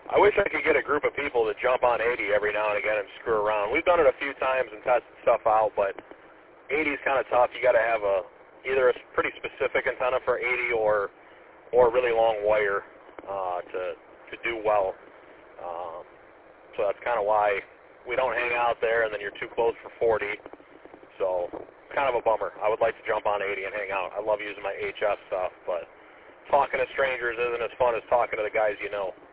I wish I could get a group of people to jump on 80 every now and again and screw around. We've done it a few times and tested stuff out, but 80 is kind of tough. You got to have either a pretty specific antenna for 80 or a really long wire to do well. So that's kind of why we don't hang out there, and then you're too close for 40. So kind of a bummer. I would like to jump on 80 and hang out. I love using my HF stuff, but talking to strangers isn't as fun as talking to the guys you know.